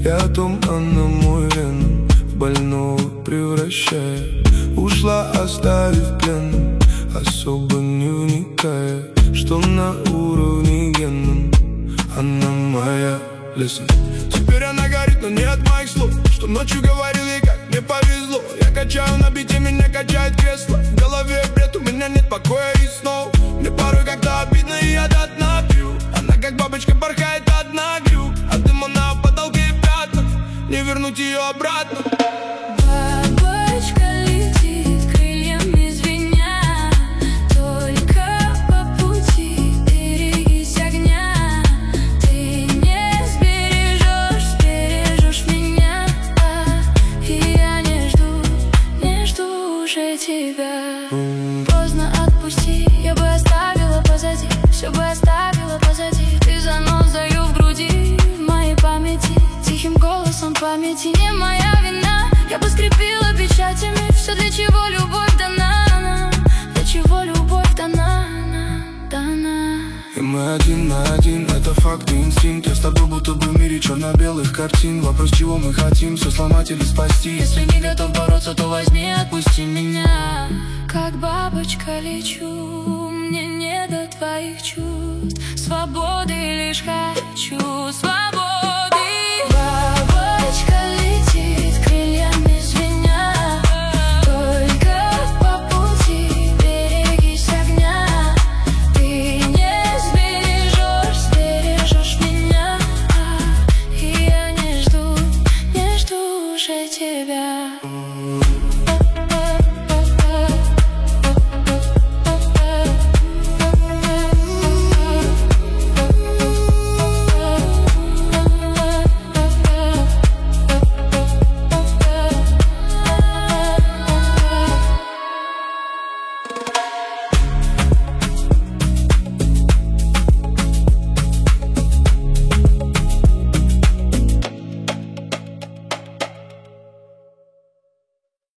И о том она мой веном больного превращая. Ушла, оставив пленным, особо не вникая, что на уровне генном она моя. Listen. Теперь она горит, но не от моих слов, что ночью говорил ей, как мне повезло. Я качаю на бите, меня качает кресло. В голове бред, у меня нет покоя и снов. Мне порой как-то обидно, и я до дна пью. Она как бабочка порхает одна грю, а дыма на потолке и пятна, не вернуть ее обратно. Бабочка летит крыльями звеня, только по пути берегись огня. Ты не сбережешь меня, и я не жду уже тебя. Поздно отпусти, я бы оставила позади, все бы оставила позади. Ты занозою в груди, в моей памяти, тихим голосом памяти. Не моя вина, я бы скрепила печатями все, для чего любовь дана, для чего любовь дана. И мы один на один, это факт и инстинкт. Я с тобой будто бы в мире черно-белых картин. Вопрос, чего мы хотим, все сломать или спасти. Если не готов бороться, то возьми, отпусти меня. Как бабочка лечу, мне не до твоих чувств. Свободы лишь хочу, свободы.